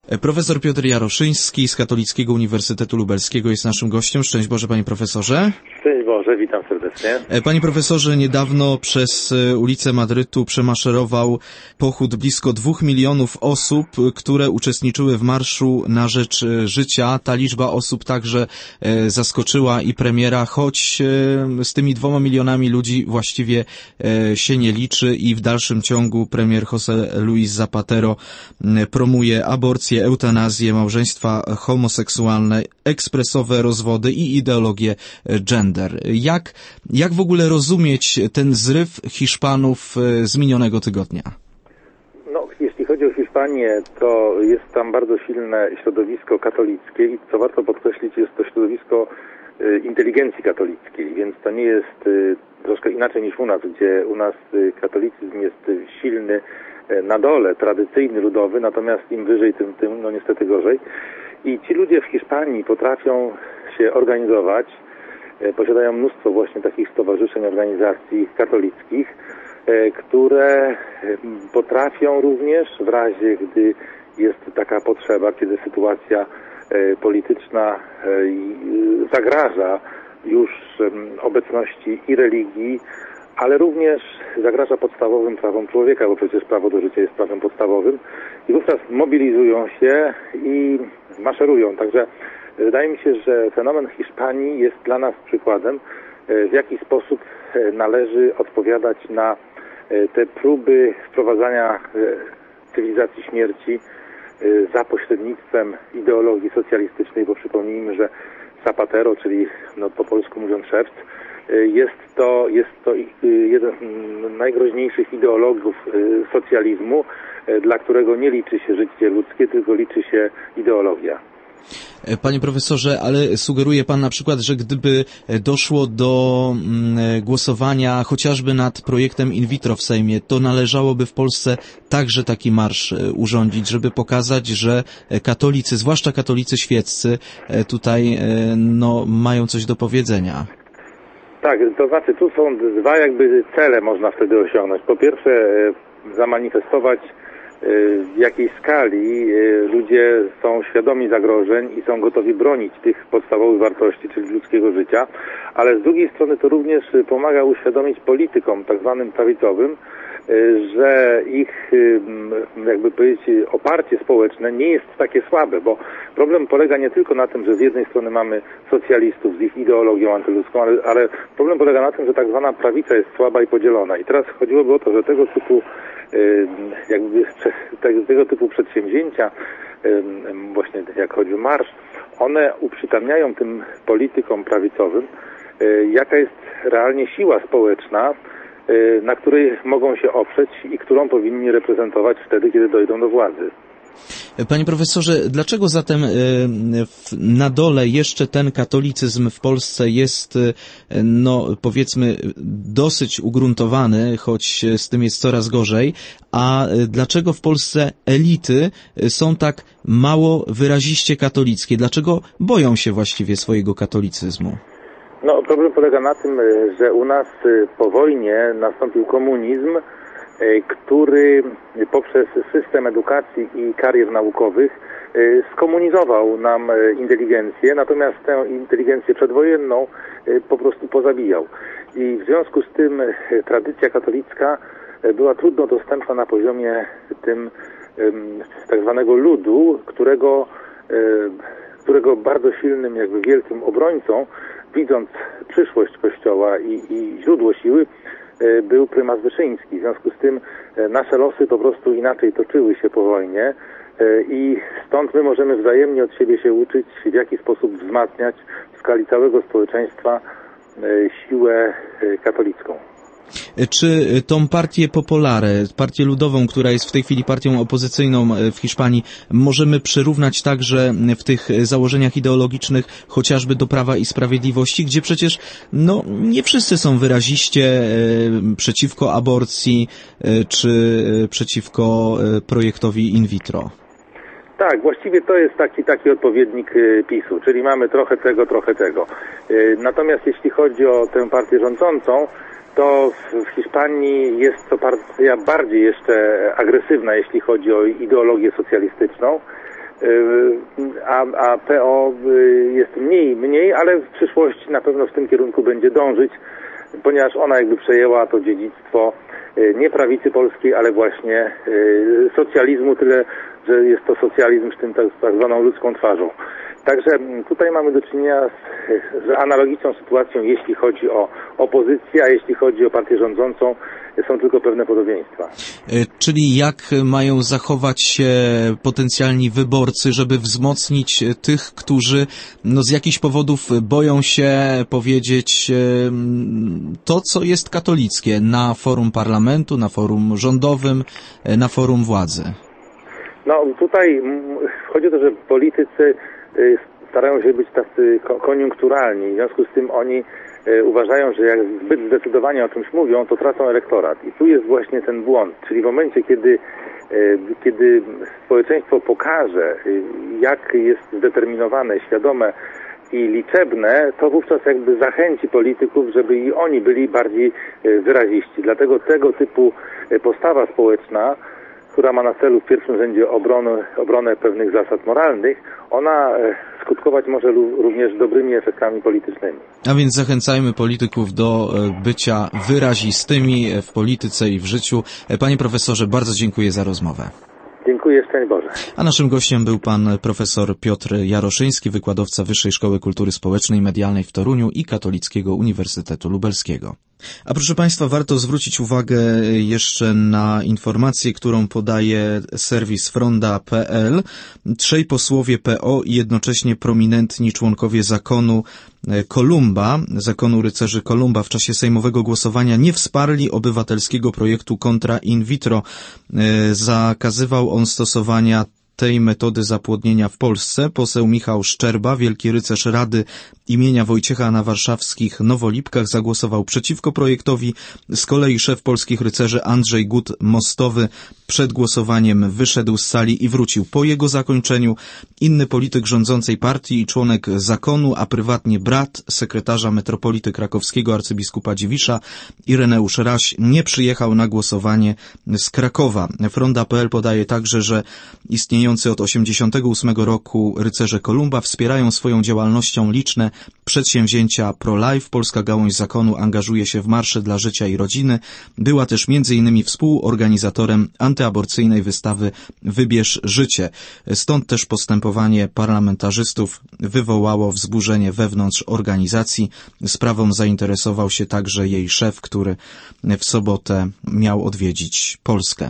Profesor Piotr Jaroszyński z Katolickiego Uniwersytetu Lubelskiego jest naszym gościem. Szczęść Boże, panie profesorze. Szczęść Boże, witam serdecznie. Panie profesorze, niedawno przez ulice Madrytu przemaszerował pochód blisko 2 milionów osób, które uczestniczyły w Marszu na Rzecz Życia. Ta liczba osób także zaskoczyła i premiera, choć z tymi 2 milionami ludzi właściwie się nie liczy i w dalszym ciągu premier José Luis Zapatero promuje aborcję, eutanazję, małżeństwa homoseksualne, ekspresowe rozwody i ideologię gender. Jak w ogóle rozumieć ten zryw Hiszpanów z minionego tygodnia? No, jeśli chodzi o Hiszpanię, to jest tam bardzo silne środowisko katolickie i co warto podkreślić, jest to środowisko inteligencji katolickiej, więc to nie jest troszkę inaczej niż u nas, gdzie u nas katolicyzm jest silny na dole, tradycyjny, ludowy, natomiast im wyżej, tym no niestety gorzej. I ci ludzie w Hiszpanii potrafią się organizować, posiadają mnóstwo właśnie takich stowarzyszeń, organizacji katolickich, które potrafią również w razie, gdy jest taka potrzeba, kiedy sytuacja polityczna zagraża już obecności i religii, ale również zagraża podstawowym prawom człowieka, bo przecież prawo do życia jest prawem podstawowym, i wówczas mobilizują się i maszerują. Także wydaje mi się, że fenomen Hiszpanii jest dla nas przykładem, w jaki sposób należy odpowiadać na te próby wprowadzania cywilizacji śmierci za pośrednictwem ideologii socjalistycznej, bo przypomnijmy, że Zapatero, czyli no, po polsku mówiąc szewc, jest to jeden z najgroźniejszych ideologów socjalizmu, dla którego nie liczy się życie ludzkie, tylko liczy się ideologia. Panie profesorze, ale sugeruje pan na przykład, że gdyby doszło do głosowania chociażby nad projektem in vitro w Sejmie, to należałoby w Polsce także taki marsz urządzić, żeby pokazać, że katolicy, zwłaszcza katolicy świeccy, tutaj no, mają coś do powiedzenia. Tak, to znaczy tu są dwa jakby cele można wtedy osiągnąć. Po pierwsze zamanifestować, w jakiej skali ludzie są świadomi zagrożeń i są gotowi bronić tych podstawowych wartości, czyli ludzkiego życia, ale z drugiej strony to również pomaga uświadomić politykom tak zwanym prawicowym, że ich, jakby powiedzieć, oparcie społeczne nie jest takie słabe, bo problem polega nie tylko na tym, że z jednej strony mamy socjalistów z ich ideologią antyludzką, ale problem polega na tym, że tak zwana prawica jest słaba i podzielona. I teraz chodziłoby o to, że tego typu przedsięwzięcia, właśnie jak chodzi o marsz, one uprzytamniają tym politykom prawicowym, jaka jest realnie siła społeczna, na której mogą się oprzeć i którą powinni reprezentować wtedy, kiedy dojdą do władzy. Panie profesorze, dlaczego zatem na dole jeszcze ten katolicyzm w Polsce jest, no powiedzmy, dosyć ugruntowany, choć z tym jest coraz gorzej, a dlaczego w Polsce elity są tak mało wyraziście katolickie? Dlaczego boją się właściwie swojego katolicyzmu? No, problem polega na tym, że u nas po wojnie nastąpił komunizm, który poprzez system edukacji i karier naukowych skomunizował nam inteligencję, natomiast tę inteligencję przedwojenną po prostu pozabijał. I w związku z tym tradycja katolicka była trudno dostępna na poziomie tym tak zwanego ludu, którego bardzo silnym, jakby wielkim obrońcą, widząc przyszłość Kościoła i źródło siły, był prymas Wyszyński. W związku z tym nasze losy po prostu inaczej toczyły się po wojnie i stąd my możemy wzajemnie od siebie się uczyć, w jaki sposób wzmacniać w skali całego społeczeństwa siłę katolicką. Czy tą partię Popularę, partię ludową, która jest w tej chwili partią opozycyjną w Hiszpanii, możemy przyrównać także w tych założeniach ideologicznych chociażby do Prawa i Sprawiedliwości, gdzie przecież no nie wszyscy są wyraziście przeciwko aborcji czy przeciwko projektowi in vitro? Tak, właściwie to jest taki odpowiednik PiS-u, czyli mamy trochę tego. Natomiast jeśli chodzi o tę partię rządzącą, to w Hiszpanii jest to partia bardziej jeszcze agresywna, jeśli chodzi o ideologię socjalistyczną. a PO jest mniej, ale w przyszłości na pewno w tym kierunku będzie dążyć, ponieważ ona jakby przejęła to dziedzictwo nie prawicy polskiej, ale właśnie socjalizmu, tyle że jest to socjalizm z tym tak zwaną ludzką twarzą. Także tutaj mamy do czynienia z analogiczną sytuacją, jeśli chodzi o opozycję, a jeśli chodzi o partię rządzącą, są tylko pewne podobieństwa. Czyli jak mają zachować się potencjalni wyborcy, żeby wzmocnić tych, którzy z jakichś powodów boją się powiedzieć to, co jest katolickie na forum parlamentu, na forum rządowym, na forum władzy? No tutaj chodzi o to, że politycy starają się być tacy koniunkturalni, w związku z tym oni uważają, że jak zbyt zdecydowanie o czymś mówią, to tracą elektorat. I tu jest właśnie ten błąd, czyli w momencie, kiedy społeczeństwo pokaże, jak jest zdeterminowane, świadome i liczebne, to wówczas jakby zachęci polityków, żeby i oni byli bardziej wyraziści. Dlatego tego typu postawa społeczna, która ma na celu w pierwszym rzędzie obronę pewnych zasad moralnych, ona skutkować może również dobrymi efektami politycznymi. A więc zachęcajmy polityków do bycia wyrazistymi w polityce i w życiu. Panie profesorze, bardzo dziękuję za rozmowę. Dziękuję, szczęść Boże. A naszym gościem był pan profesor Piotr Jaroszyński, wykładowca Wyższej Szkoły Kultury Społecznej i Medialnej w Toruniu i Katolickiego Uniwersytetu Lubelskiego. A proszę Państwa, warto zwrócić uwagę jeszcze na informację, którą podaje serwis fronda.pl. 3 posłowie PO i jednocześnie prominentni członkowie zakonu Kolumba, zakonu rycerzy Kolumba w czasie sejmowego głosowania nie wsparli obywatelskiego projektu Kontra in vitro. Zakazywał on stosowania tej metody zapłodnienia w Polsce. Poseł Michał Szczerba, wielki rycerz Rady imienia Wojciecha na warszawskich Nowolipkach, zagłosował przeciwko projektowi. Z kolei szef polskich rycerzy Andrzej Gut-Mostowy przed głosowaniem wyszedł z sali i wrócił po jego zakończeniu. Inny polityk rządzącej partii i członek zakonu, a prywatnie brat sekretarza metropolity krakowskiego arcybiskupa Dziwisza, Ireneusz Raś, nie przyjechał na głosowanie z Krakowa. Fronda.pl podaje także, że istniejący od 1988 roku rycerze Kolumba wspierają swoją działalnością liczne przedsięwzięcia pro-life. Polska gałąź zakonu angażuje się w marsze dla życia i rodziny. Była też m.in. współorganizatorem antyaborcyjnej wystawy Wybierz życie. Stąd też postępowanie parlamentarzystów wywołało wzburzenie wewnątrz organizacji. Sprawą zainteresował się także jej szef, który w sobotę miał odwiedzić Polskę.